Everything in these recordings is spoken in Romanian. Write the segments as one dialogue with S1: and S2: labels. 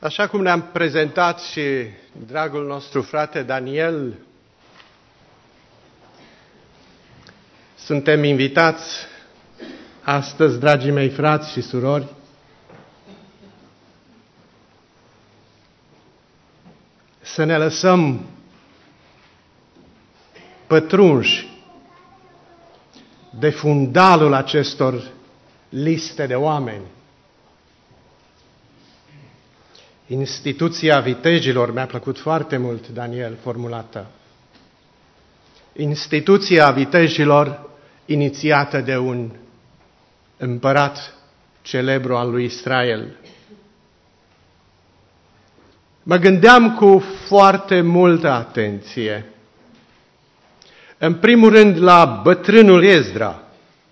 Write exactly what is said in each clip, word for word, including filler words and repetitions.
S1: Așa cum ne-am prezentat și dragul nostru frate Daniel, suntem invitați astăzi, dragii mei frați și surori, să ne lăsăm pătrunși de fundalul acestor liste de oameni. Instituția vitejilor, mi-a plăcut foarte mult, Daniel, formulată. Instituția vitejilor inițiată de un împărat celebru al lui Israel. Mă gândeam cu foarte multă atenție, în primul rând la bătrânul Ezdra,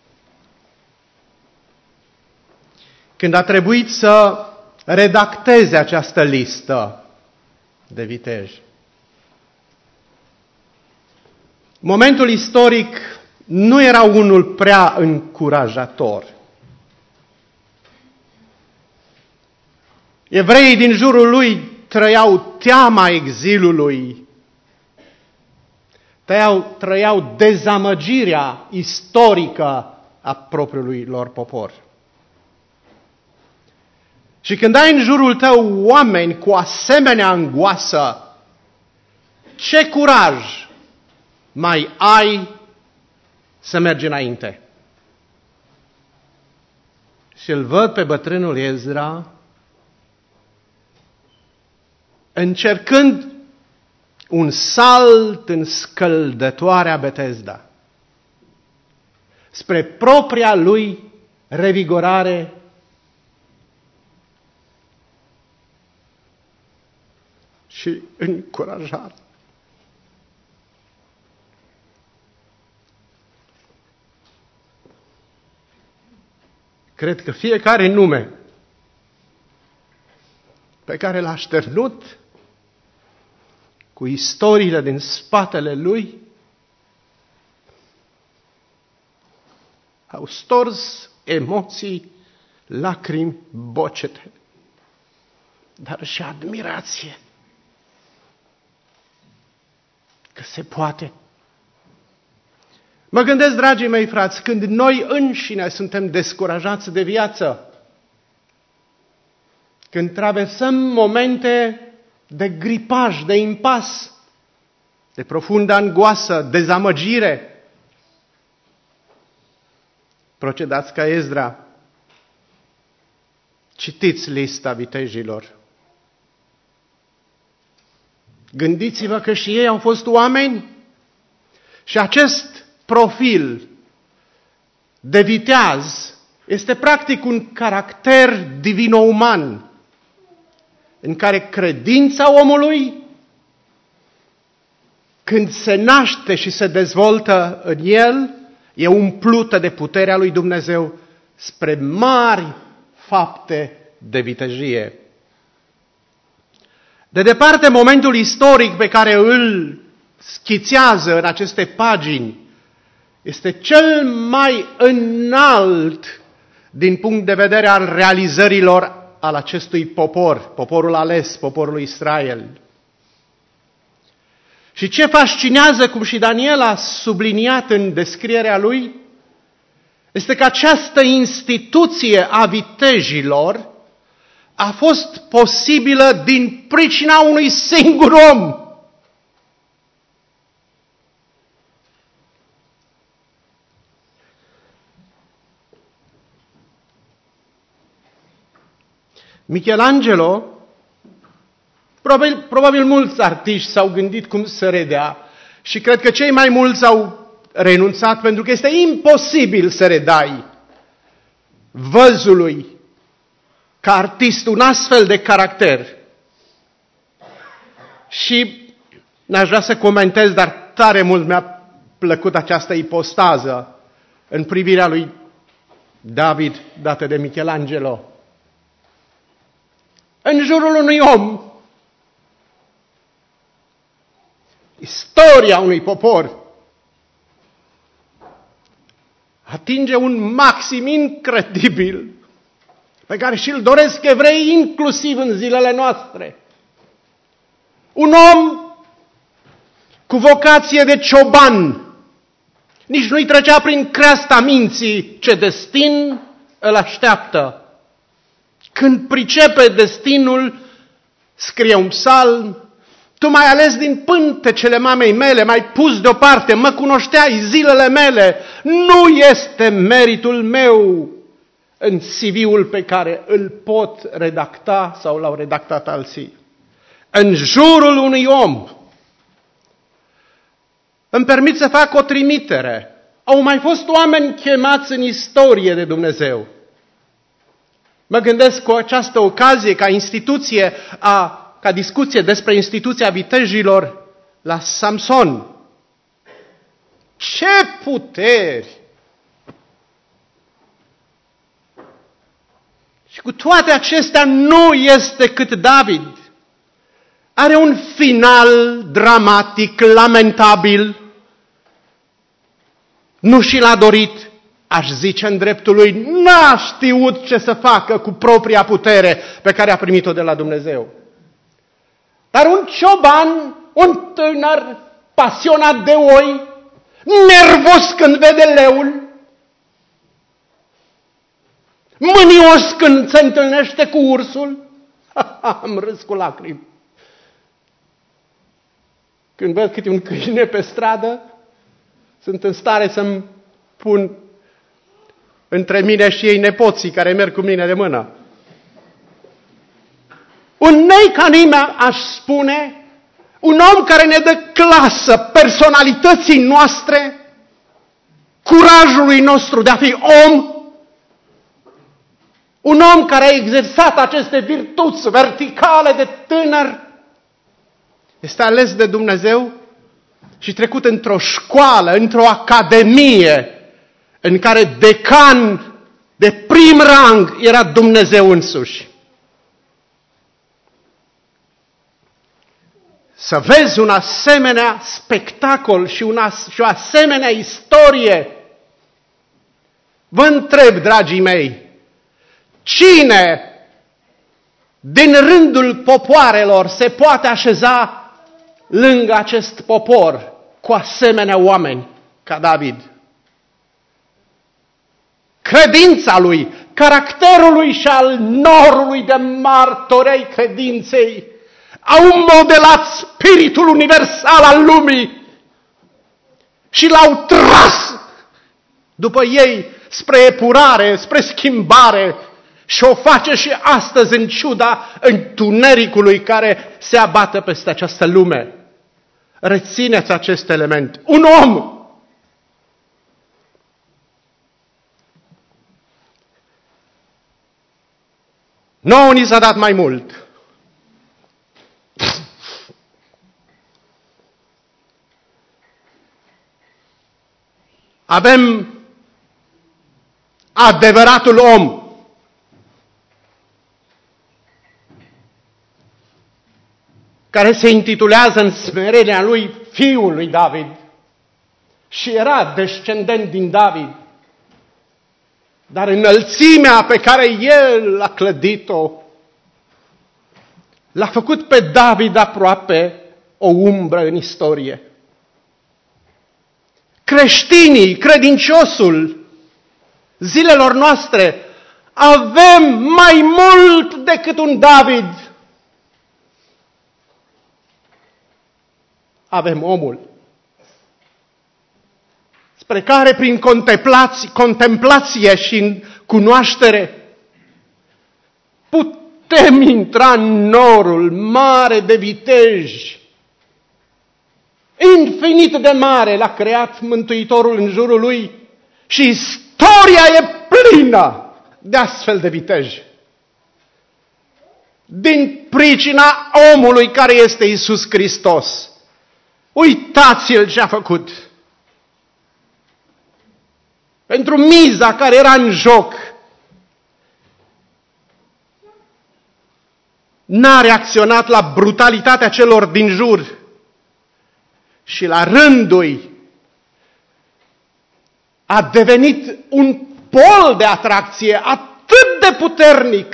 S1: când a trebuit să redacteze această listă de viteji. Momentul istoric nu era unul prea încurajator. Evreii din jurul lui trăiau teama exilului, trăiau, trăiau dezamăgirea istorică a propriului lor popor. Și când ai în jurul tău oameni cu asemenea angoasă, ce curaj mai ai să mergi înainte? Și îl văd pe bătrânul Ezra încercând un salt în scăldătoarea Betesda spre propria lui revigorare și încurajare. Cred că fiecare nume pe care l-a șternut cu istoriile din spatele lui au stors emoții, lacrimi, bocete, dar și admirație că se poate. Mă gândesc, dragii mei frați, când noi înșine suntem descurajați de viață, când traversăm momente de gripaj, de impas, de profundă angoasă, dezamăgire, procedați ca Ezra. Citiți lista vitejilor. Gândiți-vă că și ei au fost oameni și acest profil de viteaz este practic un caracter divino-uman în care credința omului, când se naște și se dezvoltă în el, e umplută de puterea lui Dumnezeu spre mari fapte de vitejie. De departe, momentul istoric pe care îl schițează în aceste pagini este cel mai înalt din punct de vedere al realizărilor al acestui popor, poporul ales, poporul lui Israel. Și ce fascinează, cum și Daniel a subliniat în descrierea lui, este că această instituție a vitejilor a fost posibilă din pricina unui singur om. Michelangelo, probabil, probabil mulți artiști s-au gândit cum să redea și cred că cei mai mulți au renunțat pentru că este imposibil să redai văzului ca artist un astfel de caracter. Și n-aș vrea să comentez, dar tare mult mi-a plăcut această ipostază în privirea lui David dată de Michelangelo. În jurul unui om, istoria unui popor atinge un maxim incredibil pe care și-l doresc evrei inclusiv în zilele noastre. Un om cu vocație de cioban, nici nu-i trecea prin creasta minții ce destin îl așteaptă. Când pricepe destinul, scrie un psalm: tu m-ai ales din pântecele mamei mele, m-ai pus deoparte, mă cunoșteai zilele mele, nu este meritul meu în C V-ul pe care îl pot redacta sau l-au redactat alții. În jurul unui om, îmi permit să fac o trimitere. Au mai fost oameni chemați în istorie de Dumnezeu. Mă gândesc cu această ocazie, ca instituție, a, ca discuție despre instituția vitejilor, la Samson. Ce puteri! Și cu toate acestea nu este cât David. Are un final dramatic, lamentabil. Nu și l-a dorit, aș zice în dreptul lui, n-a știut ce să facă cu propria putere pe care a primit-o de la Dumnezeu. Dar un cioban, un tânăr pasionat de oi, nervos când vede leul, mânios când se întâlnește cu ursul, am râs cu lacrimi. Când văd câte un câine pe stradă, sunt în stare să-mi pun între mine și ei nepoții care merg cu mine de mână. Un nei ca nimeni, aș spune, un om care ne dă clasă personalității noastre, curajului nostru de a fi om, un om care a exersat aceste virtuți verticale de tânăr, este ales de Dumnezeu și trecut într-o școală, într-o academie, în care decan de prim rang era Dumnezeu însuși. Să vezi un asemenea spectacol și, una, și o asemenea istorie. Vă întreb, dragii mei, cine din rândul popoarelor se poate așeza lângă acest popor cu asemenea oameni ca David? Credința lui, caracterul lui și al norului de martori ai credinței au modelat spiritul universal al lumii și l-au tras după ei spre epurare, spre schimbare și o face și astăzi în ciuda întunericului care se abate peste această lume. Rețineți acest element. Un om nouă ni s-a dat mai mult. Avem adevăratul om. Care se intitulează în smerenia lui fiul lui David și era descendent din David. Dar înălțimea pe care el a clădit-o l-a făcut pe David aproape o umbră în istorie. Creștinii, credinciosul zilelor noastre, avem mai mult decât un David. Avem omul, spre care prin contemplație, contemplație și în cunoaștere putem intra în norul mare de viteji, infinit de mare l-a creat Mântuitorul în jurul lui și istoria e plină de astfel de viteji. Din pricina omului care este Iisus Hristos. Uitați-l ce a făcut. Pentru miza care era în joc, n-a reacționat la brutalitatea celor din jur și la rândul a devenit un pol de atracție atât atât de puternic,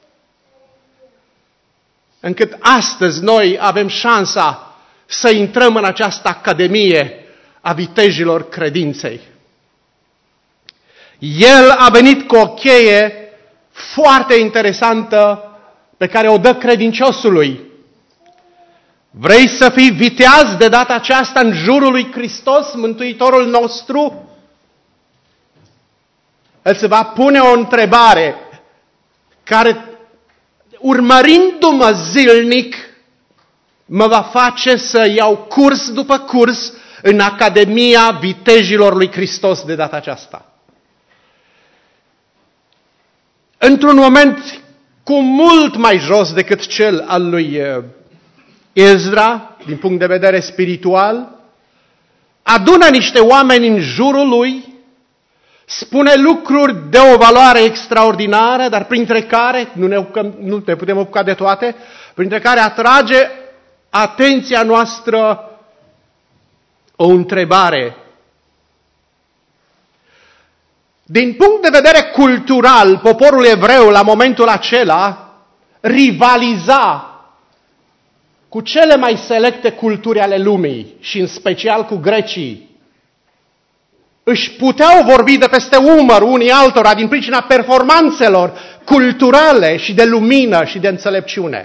S1: încât astăzi noi avem șansa să intrăm în această academie a vitejilor credinței. El a venit cu o cheie foarte interesantă pe care o dă credinciosului. Vrei să fii viteaz de data aceasta în jurul lui Hristos, Mântuitorul nostru? El se va pune o întrebare care, urmărindu-mă zilnic, mă va face să iau curs după curs în Academia Vitejilor lui Hristos de data aceasta. Într-un moment cu mult mai jos decât cel al lui Ezra, din punct de vedere spiritual, adună niște oameni în jurul lui, spune lucruri de o valoare extraordinară, dar printre care, nu ne, ocucăm, nu ne putem ocupa de toate, printre care atrage atenția noastră o întrebare. Din punct de vedere cultural, poporul evreu la momentul acela rivaliza cu cele mai selecte culturi ale lumii și în special cu grecii. Își puteau vorbi de peste umăr unii altora din pricina performanțelor culturale și de lumină și de înțelepciune.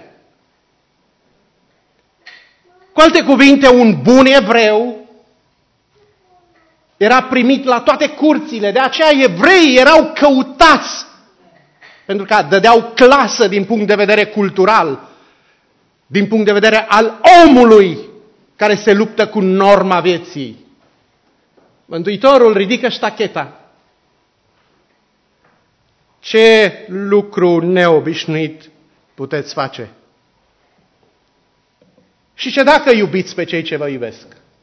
S1: Cu alte cuvinte, un bun evreu era primit la toate curțile, de aceea evreii erau căutați, pentru că dădeau clasă din punct de vedere cultural, din punct de vedere al omului care se luptă cu norma vieții. Mântuitorul ridică ștacheta. Ce lucru neobișnuit puteți face? Și ce dacă iubiți pe cei ce vă iubesc?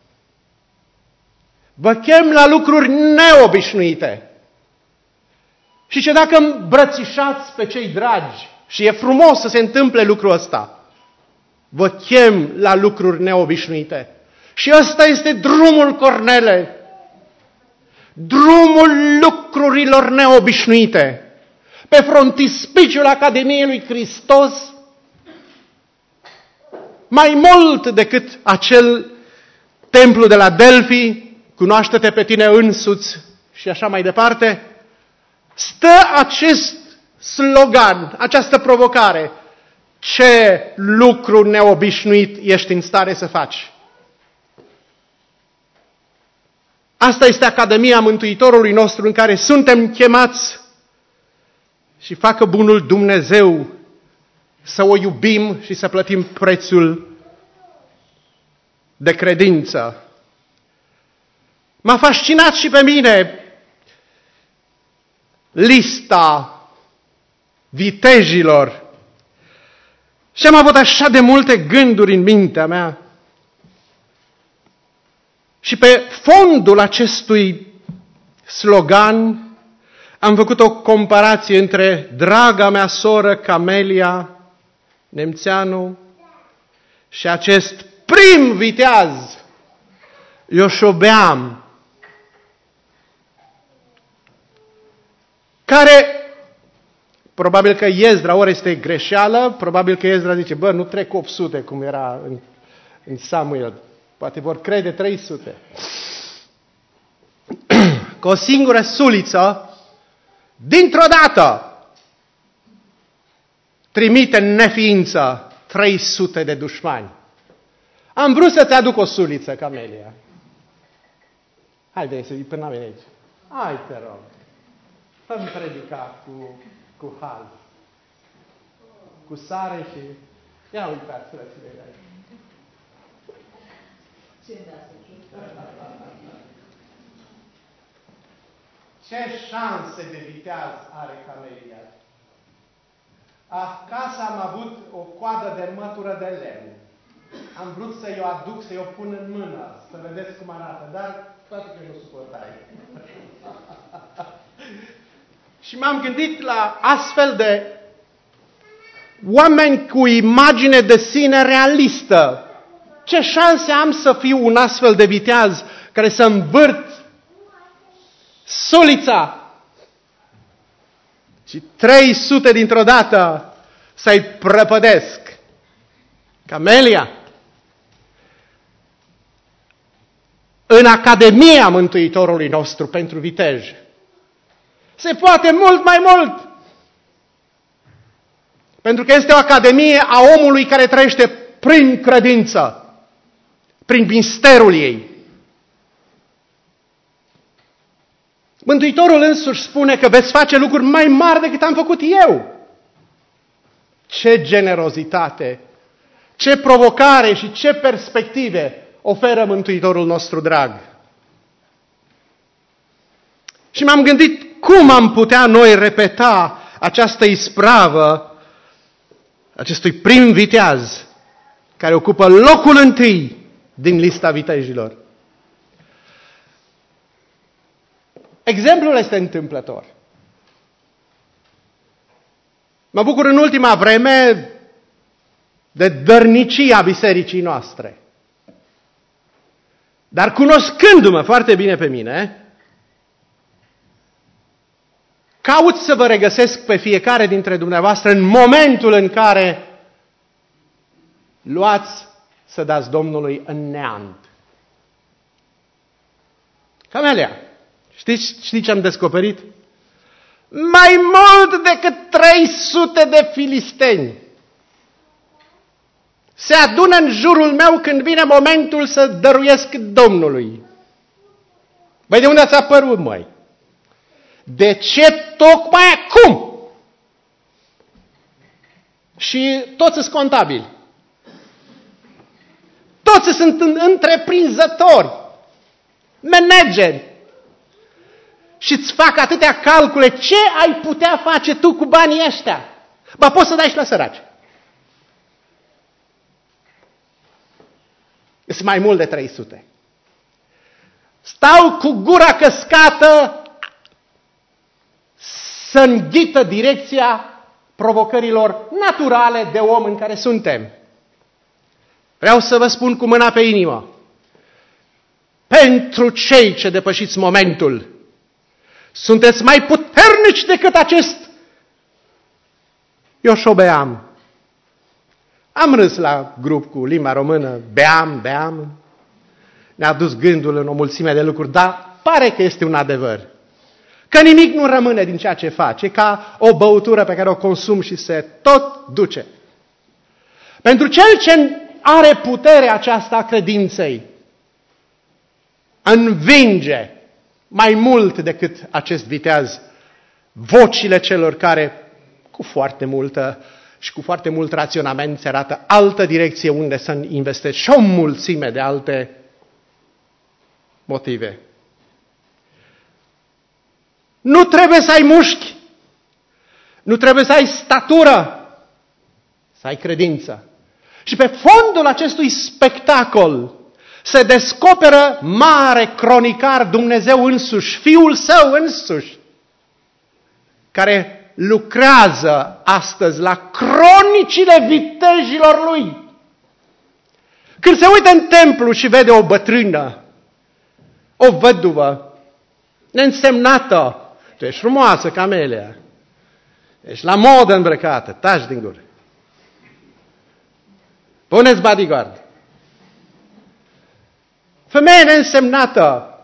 S1: Vă chem la lucruri neobișnuite. Și ce dacă îmbrățișați pe cei dragi? Și e frumos să se întâmple lucrul ăsta. Vă chem la lucruri neobișnuite. Și ăsta este drumul, Cornele. Drumul lucrurilor neobișnuite. Pe frontispiciul Academiei lui Hristos, mai mult decât acel templu de la Delphi, cunoaște-te pe tine însuți și așa mai departe, stă acest slogan, această provocare. Ce lucru neobișnuit ești în stare să faci? Asta este Academia Mântuitorului nostru în care suntem chemați și facă bunul Dumnezeu să o iubim și să plătim prețul de credință. M-a fascinat și pe mine lista vitejilor și am avut așa de multe gânduri în mintea mea. Și pe fondul acestui slogan am făcut o comparație între draga mea soră Camelia Nemțeanu și acest prim viteaz Ioșobeam, care, probabil că Ezra, ori este greșeală, probabil că Ezra zice, bă, nu trec opt sute cum era în, în Samuel, poate vor crede trei sute. Cu o singură suliță, dintr-o dată, trimite în neființă trei sute de dușmani. Am vrut să-ți aduc o suliță, Camelia. Haide, să-i până la aici. Hai, te rog. Fă-mi predica cu, cu hal. Cu sare și... Ia uitați, frățile de aici. Ce șanse de viteaz are Camelia? Acasă am avut o coadă de mătură de lemn. Am vrut să-i o aduc, să-i o pun în mână, să vedeți cum arată, dar toate că nu suportai. Și m-am gândit la astfel de oameni cu imagine de sine realistă. Ce șanse am să fiu un astfel de viteaz care să învârt sulița? și trei sute dintr-o dată să-i prăpădesc. Camelia. În Academia Mântuitorului nostru pentru vitej se poate mult mai mult. Pentru că este o academie a omului care trăiește prin credință, prin misterul ei. Mântuitorul însuși spune că veți face lucruri mai mari decât am făcut eu. Ce generozitate, ce provocare și ce perspective oferă Mântuitorul nostru drag. Și m-am gândit cum am putea noi repeta această ispravă acestui prim viteaz care ocupă locul întâi din lista vitejilor. Exemplul este întâmplător. Mă bucur în ultima vreme de dărnicia bisericii noastre. Dar cunoscându-mă foarte bine pe mine, caut să vă regăsesc pe fiecare dintre dumneavoastră în momentul în care luați să dați Domnului în neant. Camelia, știți, știți ce am descoperit? Mai mult decât trei sute de filisteni se adună în jurul meu când vine momentul să dăruiesc Domnului. Băi, de unde ați apărut, măi? De ce tocmai acum? Și toți sunt contabili. Toți sunt întreprinzători, manageri. Și îți fac atâtea calcule. Ce ai putea face tu cu banii ăștia? Ba, poți să dai și la săraci. Sunt mai mult de trei sute. Stau cu gura căscată să înghită direcția provocărilor naturale de om în care suntem. Vreau să vă spun cu mâna pe inimă. Pentru cei ce depășiți momentul, sunteți mai puternici decât acest Ioșobeam. Am râs la grup cu limba română, beam, beam. Ne-a dus gândul în o mulțime de lucruri, dar pare că este un adevăr. Că nimic nu rămâne din ceea ce faci. E ca o băutură pe care o consum și se tot duce. Pentru cel ce are puterea aceasta a credinței, învinge mai mult decât acest viteaz vocile celor care cu foarte multă și cu foarte mult raționament se arată altă direcție unde să investești și o mulțime de alte motive. Nu trebuie să ai mușchi, nu trebuie să ai statură, să ai credință. Și pe fondul acestui spectacol se descoperă mare cronicar Dumnezeu însuși, Fiul Său însuși, care lucrează astăzi la cronicile vitejilor Lui. Când se uită în templu și vede o bătrână, o văduvă, neînsemnată, tu ești frumoasă, Camelia, ești la modă îmbrăcată, taci din gură. Puneți bodyguard. Femeie neînsemnată,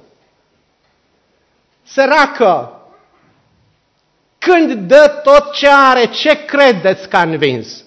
S1: săracă, când dă tot ce are, ce credeți că a învins?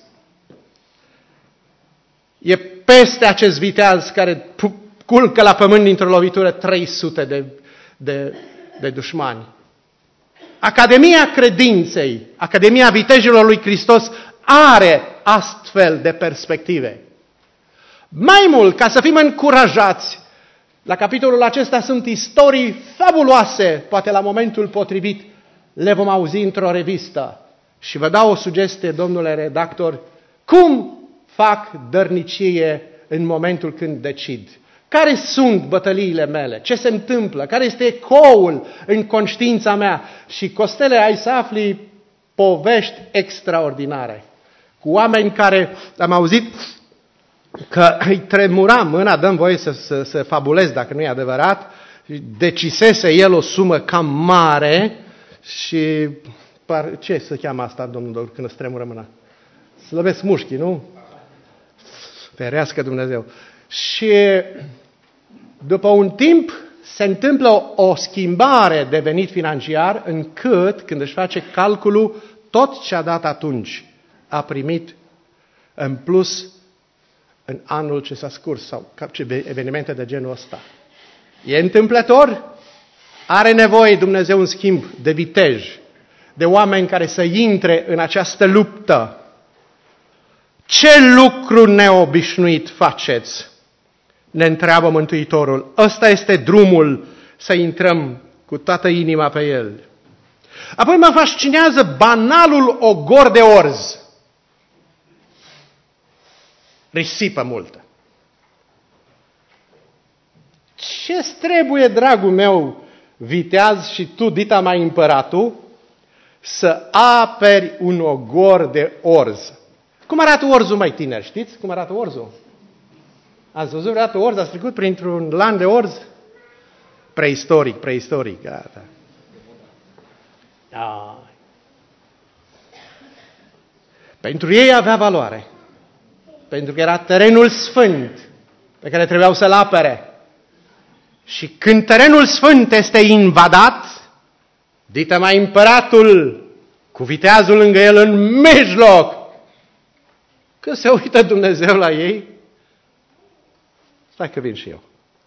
S1: E peste acest viteaz care culcă la pământ dintr-o lovitură trei sute de, de, de dușmani. Academia credinței, Academia vitejilor lui Hristos are astfel de perspective. Mai mult, ca să fim încurajați, la capitolul acesta sunt istorii fabuloase, poate la momentul potrivit le vom auzi într-o revistă. Și vă dau o sugestie, domnule redactor, cum fac dărnicie în momentul când decid. Care sunt bătăliile mele? Ce se întâmplă? Care este ecoul în conștiința mea? Și, Costele, ai să afli povești extraordinare. Cu oameni care, am auzit că îi tremura mâna, dăm voie să, să, să fabulez dacă nu e adevărat, decisese el o sumă cam mare și ce se cheamă asta, domnul doctor, când îți tremură mâna? Slăbesc mușchii, nu? Ferească Dumnezeu. Și după un timp se întâmplă o, o schimbare de venit financiar, încât, când își face calculul, tot ce a dat atunci a primit în plus în anul ce s-a scurs sau evenimente de genul ăsta. E întâmplător? Are nevoie Dumnezeu în schimb de vitej, de oameni care să intre în această luptă. Ce lucru neobișnuit faceți? Ne întreabă Mântuitorul. Ăsta este drumul să intrăm cu toată inima pe el. Apoi mă fascinează banalul ogor de orz. Risipă multă. Ce-ți trebuie, dragul meu, viteaz și tu, dita mai împăratul, să aperi un ogor de orz? Cum arată orzul, mai tineri? Știți cum arată orzul? Ați văzut vreodată orz? Ați trecut printr-un lan de orz? Preistoric, preistoric, gata. Da. Pentru ei avea valoare. Pentru că era terenul sfânt pe care trebuiau să-l apere. Și când terenul sfânt este invadat, dită mai împăratul cu viteazul lângă el în mijloc, că se uită Dumnezeu la ei, stai că vin și eu.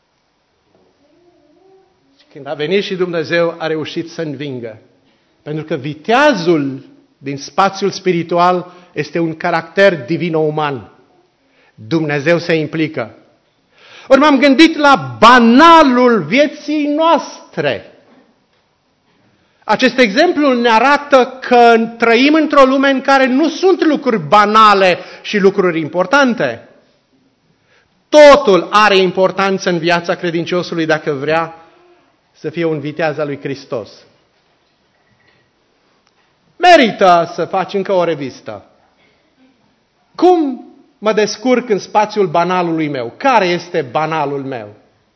S1: Și când a venit și Dumnezeu, a reușit să învingă. Pentru că viteazul din spațiul spiritual este un caracter divino-uman. Dumnezeu se implică. Ori m-am gândit la banalul vieții noastre. Acest exemplu ne arată că trăim într-o lume în care nu sunt lucruri banale și lucruri importante. Totul are importanță în viața credinciosului dacă vrea să fie un viteaz al lui Hristos. Merită să faci încă o revistă. Cum mă descurc în spațiul banalului meu? Care este banalul meu?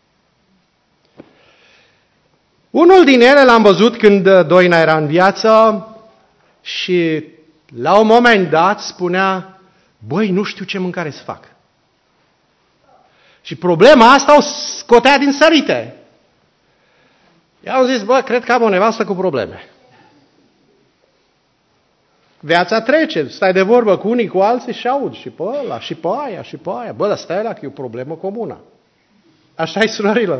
S1: Unul din ele l-am văzut când Doina era în viață și la un moment dat spunea, băi, nu știu ce mâncare să fac. Și problema asta o scotea din sărite. I-au zis, bă, cred că am o nevastă cu probleme. Viața trece, stai de vorbă cu unii, cu alții și auzi și pe ăla, și pe aia, și pe aia. Bă, dar stai la că e o problemă comună. Așa-i, surorilor.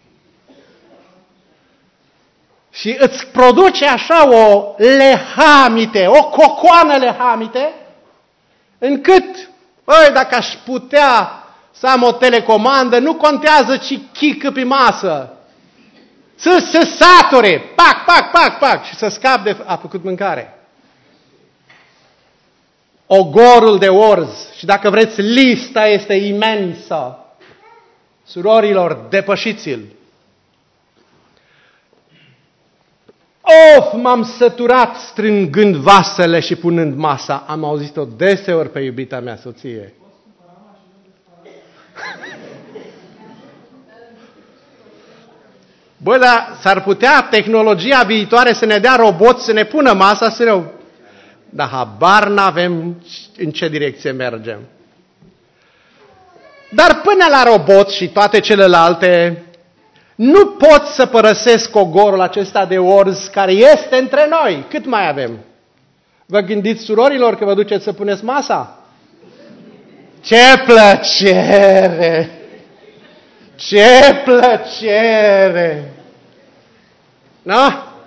S1: Și îți produce așa o lehamite, o cocoană lehamite, încât, băi, dacă aș putea să am o telecomandă, nu contează ce chică pe masă. Să se sature, pac, pac, pac, pac, și să scap de a făcut mâncare. Ogorul de orz, și dacă vreți, lista este imensă. Surorilor, depășiți-l. Of, m-am săturat strângând vasele și punând masa. Am auzit-o deseori pe iubita mea soție. Bă, dar s-ar putea tehnologia viitoare să ne dea roboți să ne pună masa, să ne... Dar habar n-avem în ce direcție mergem. Dar până la robot și toate celelalte, nu pot să părăsesc ogorul acesta de orz care este între noi. Cât mai avem? Vă gândiți, surorilor, că vă duceți să puneți masa? Ce plăcere! Ce plăcere! Nu?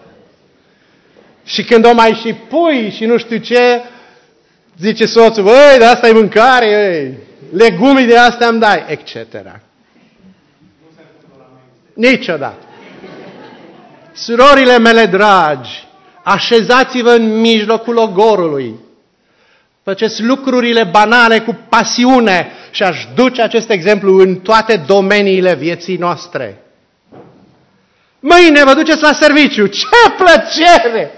S1: Și când o mai și pui și nu știu ce, zice soțul, băi, de asta e mâncare, băi. Legumii de astea îmi dai, et cetera. Niciodată. Surorile mele dragi, așezați-vă în mijlocul ogorului. Faceți lucrurile banale cu pasiune și aș duce acest exemplu în toate domeniile vieții noastre. Mâine vă duceți la serviciu. Ce plăcere!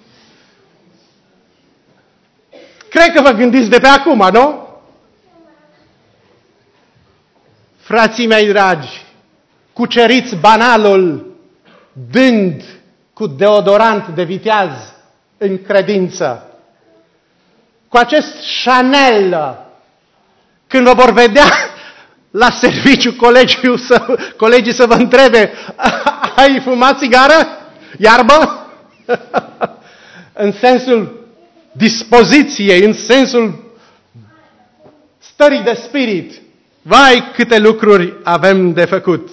S1: Cred că vă gândiți de pe acum, nu? Frații mei dragi, cuceriți banalul dând cu deodorant de viteaz în credință. Cu acest Chanel, când vă vor vedea la serviciu colegii să, colegii să vă întrebe, ai fumat țigară? Iarbă? În sensul dispoziției, în sensul stării de spirit. Vai, câte lucruri avem de făcut!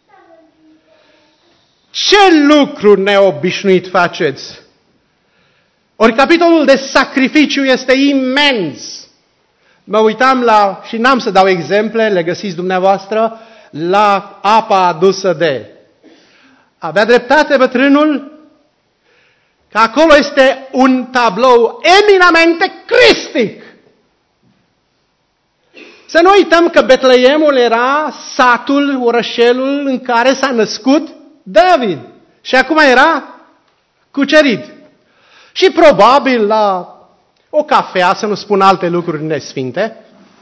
S1: Ce lucruri neobișnuit faceți? Ori capitolul de sacrificiu este imens. Mă uitam la, și n-am să dau exemple, le găsiți dumneavoastră, la apa adusă de. Avea dreptate bătrânul că acolo este un tablou eminamente cristic. Să nu uităm că Betleemul era satul, orășelul în care s-a născut David. Și acum era cucerit. Și probabil la o cafea, să nu spun alte lucruri nesfinte,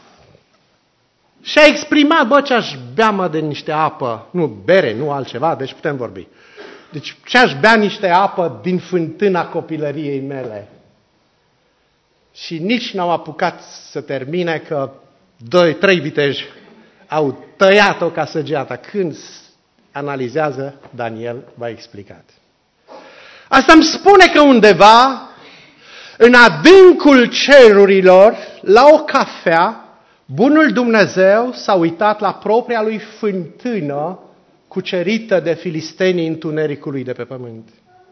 S1: și-a exprimat, bă, ce-aș bea, mă, de niște apă, nu bere, nu altceva, deci putem vorbi. Deci ce-aș bea niște apă din fântâna copilăriei mele. Și nici n-au apucat să termine că doi, trei viteji au tăiat-o ca săgeata. Când analizează, Daniel v-a explicat. Asta îmi spune că undeva, în adâncul cerurilor, la o cafea, bunul Dumnezeu s-a uitat la propria lui fântână cucerită de filistenii întunericului de pe pământ.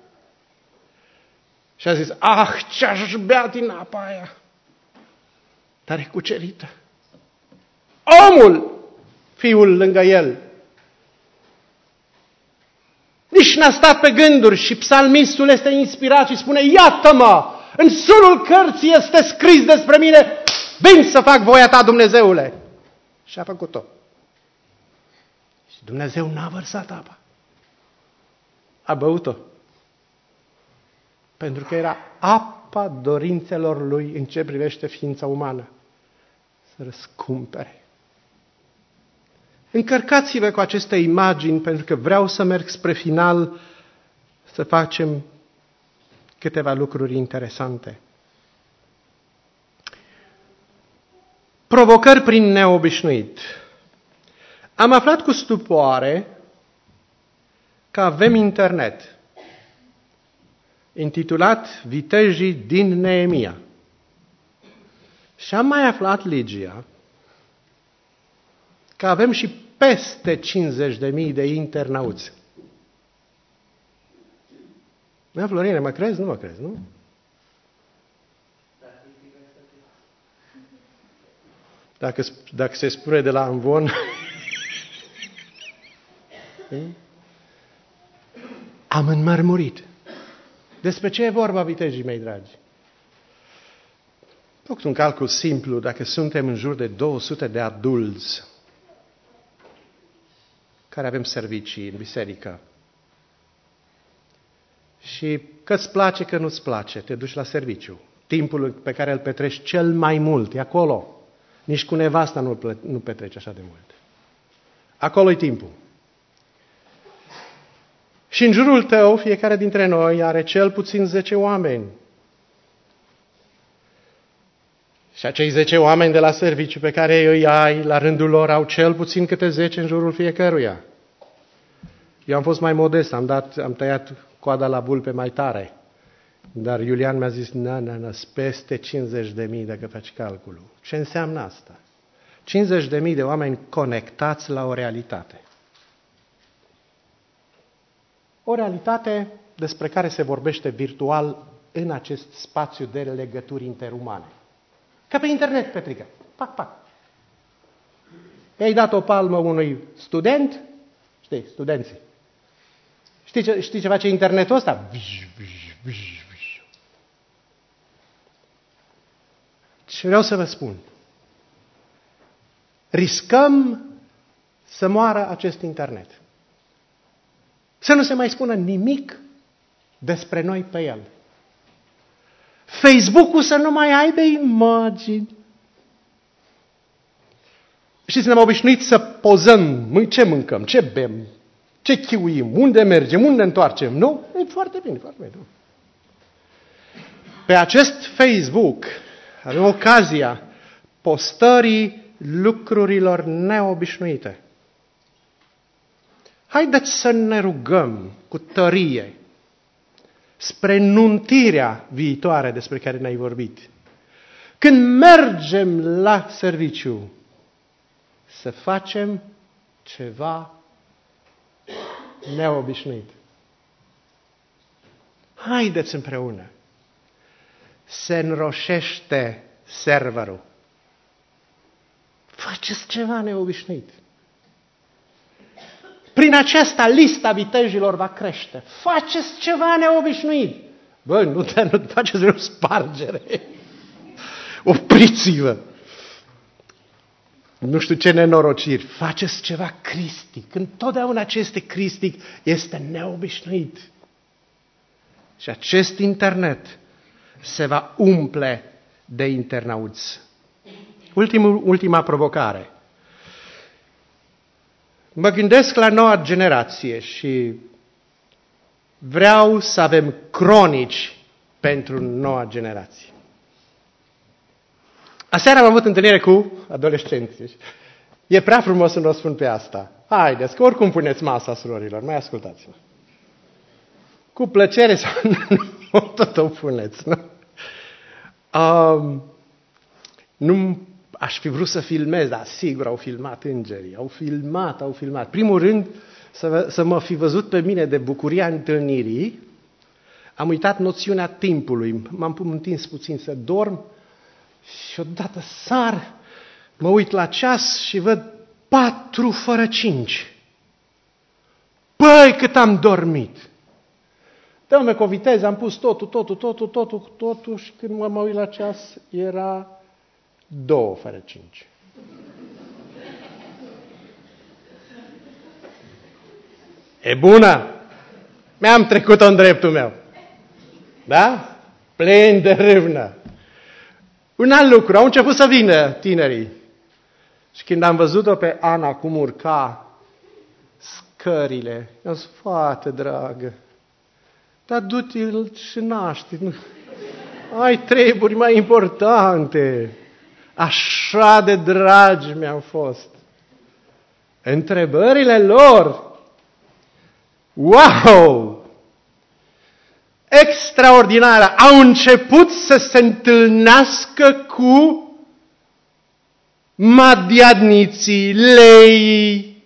S1: Și a zis, ah, ce-aș bea din apa aia, dar e cucerită. Omul, fiul lângă el, nici n-a stat pe gânduri și psalmistul este inspirat și spune, iată-mă, în surul cărții este scris despre mine, vin să fac voia ta, Dumnezeule. Și a făcut-o. Și Dumnezeu n-a vărsat apa. A băut-o. Pentru că era apa dorințelor lui în ce privește ființa umană. Să răscumpere. Încărcați-vă cu aceste imagini, pentru că vreau să merg spre final, să facem câteva lucruri interesante. Provocări prin neobișnuit. Am aflat cu stupoare că avem internet, intitulat Vitejii din Neemia. Și am mai aflat, Ligia, că avem și peste cincizeci de mii de internauți. Mea, Florine, mă crezi? Nu mă crezi, nu? Dacă, dacă se spune de la Amvon, am înmărmurit. Despre ce e vorba, vitejii mei dragi? Făcut un calcul simplu, dacă suntem în jur de două sute de adulți care avem servicii în biserică, și că îți place, că nu-ți place, te duci la serviciu. Timpul pe care îl petreci cel mai mult e acolo. Nici cu nevasta nu, nu petreci așa de mult. Acolo e timpul. Și în jurul tău, fiecare dintre noi are cel puțin zece oameni. Și acei zece oameni de la serviciu pe care îi ai, la rândul lor, au cel puțin câte zece în jurul fiecăruia. Eu am fost mai modest, am, dat, am tăiat coada la bulpe mai tare. Dar Iulian mi-a zis, na, na, na, peste cincizeci de mii dacă faci calculul. Ce înseamnă asta? cincizeci de mii de oameni conectați la o realitate. O realitate despre care se vorbește virtual în acest spațiu de legături interumane. Ca pe internet, Petrica. Pac, pac. I-ai dat o palmă unui student, știi, studenții. Știi ce, știi ce face internetul ăsta? Și vreau să vă spun, riscăm să moară acest internet. Să nu se mai spună nimic despre noi pe el. Facebook-ul să nu mai aibă imagini. Știți, ne-am obișnuit să pozăm ce mâncăm, ce bem, ce chiuim, unde mergem, unde întoarcem, nu? E foarte bine, foarte bine. pe acest Facebook avem ocazia postării lucrurilor neobișnuite. Haideți să ne rugăm cu tărie spre nuntirea viitoare despre care ne-ai vorbit. Când mergem la serviciu, să facem ceva neobișnuit. Haideți împreună. Se înroșește serverul. Faceți ceva neobișnuit. Prin aceasta lista vitejilor va crește. Faceți ceva neobișnuit. Bă, nu, te, nu faceți o spargere. Opriți-vă. Nu știu ce nenorociri. Faceți ceva cristic. Întotdeauna ce este cristic este neobișnuit. Și acest internet se va umple de internauți. Ultimul, ultima provocare. Mă gândesc la noua generație și vreau să avem cronici pentru noua generație. Aseară am avut întâlnire cu adolescenții. E prea frumos să nu o spun pe asta. Haideți, că oricum puneți masa, surorilor, mai ascultați-mă. Cu plăcere sau nu, tot o puneți, nu? Um, nu aș fi vrut să filmez, dar sigur au filmat îngerii. Au filmat, au filmat. Primul rând, să, să mă fi văzut pe mine de bucuria întâlnirii, am uitat noțiunea timpului. M-am întins puțin să dorm și odată sar, mă uit la ceas și văd patru fără cinci. Păi, cât am dormit! Dă-mă cu o viteză, am pus totul, totul, totul, totul, totul și când mă, mă uit la ceas era două fără cinci. E bună! Mi-am trecut-o în dreptul meu. Da? Plin de râvnă. Un alt lucru, au început să vină tinerii. Și când am văzut-o pe Ana cum urca scările, i-am zis, fată dragă, dar du-te și naște. Ai treburi mai importante. Așa de dragi mi-au fost. Întrebările lor. Wow! Extraordinară. Au început să se întâlnească cu madiadniții, leii,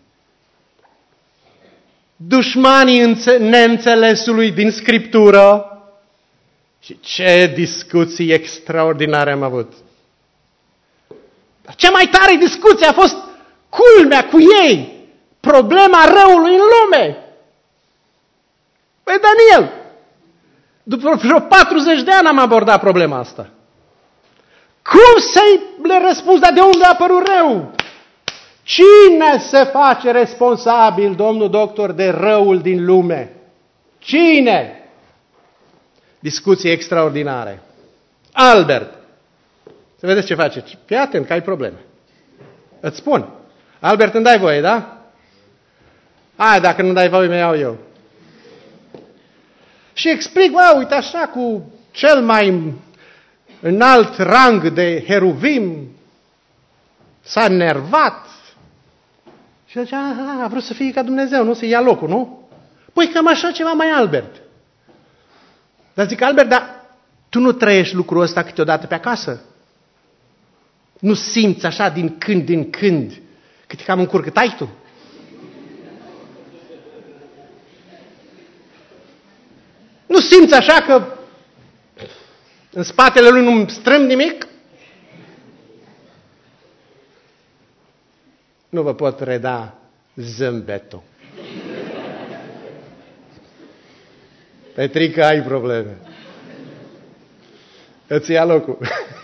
S1: dușmanii neînțelesului din Scriptură. Și ce discuții extraordinare am avut. Dar cea mai tare discuție a fost culmea cu ei. Problema răului în lume. Păi Daniel, după vreo patruzeci de ani am abordat problema asta. Cum să-i le răspunzi, dar de unde a apărut rău? Cine se face responsabil, domnul doctor, de răul din lume? Cine? Discuții extraordinare. Albert, să vedeți ce face. Fii atent că ai probleme. Îți spun. Albert, îmi dai voie, da? Hai, dacă nu dai voie, mi iau eu. Și explic, bă, uite așa, cu cel mai înalt rang de heruvim, s-a nervat. Și zicea, a, a vrut să fie ca Dumnezeu, nu să ia locul, nu? Păi cam așa ceva mai Albert. Dar zic, Albert, dar tu nu trăiești lucrul ăsta câteodată pe acasă? Nu simți așa din când, din când, că te cam încurcătai tu? Nu simți așa că în spatele lui nu strâmb nimic? Nu vă pot reda zâmbetul. Petrică, ai probleme. Îți ia locul.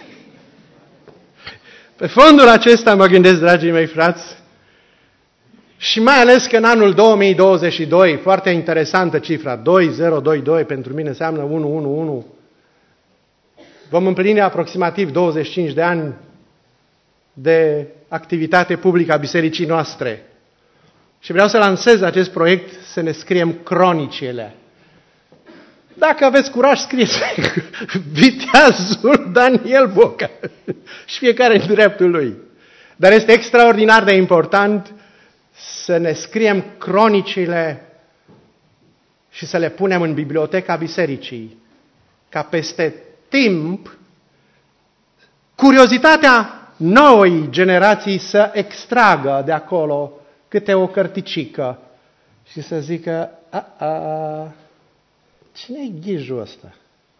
S1: Pe fondul acesta mă gândesc, dragii mei frați, și mai ales că în anul două mii douăzeci și doi, foarte interesantă cifra, doi zero doi doi pentru mine înseamnă unu unu unu, vom împlini aproximativ douăzeci și cinci de ani de activitate publică a bisericii noastre. Și vreau să lansez acest proiect să ne scriem cronicile. Dacă aveți curaj, scrieți Viteazul Daniel Boca și fiecare în dreptul lui. Dar este extraordinar de important să ne scriem cronicile și să le punem în biblioteca bisericii, ca peste timp curiozitatea noi generații să extragă de acolo câte o cărticică și să zică, a, a, cine-i ghijul ăsta?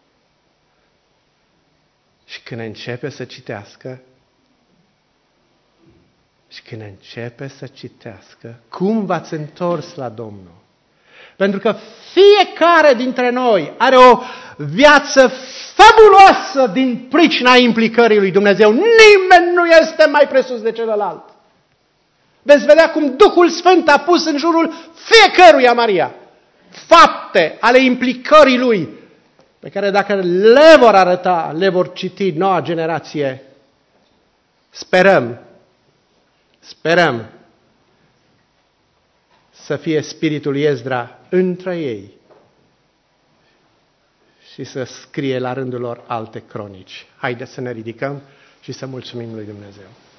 S1: Și când începe să citească, și când începe să citească, cum v-ați întors la Domnul? Pentru că fiecare dintre noi are o viață fabuloasă din pricina implicării lui Dumnezeu. Nimeni nu este mai presus de celălalt. Veți vedea cum Duhul Sfânt a pus în jurul fiecăruia Maria fapte ale implicării Lui, pe care dacă le vor arăta, le vor citi noua generație. Sperăm, sperăm să fie spiritul lui Ezdra între ei și să scrie la rândul lor alte cronici. Haideți să ne ridicăm și să mulțumim lui Dumnezeu.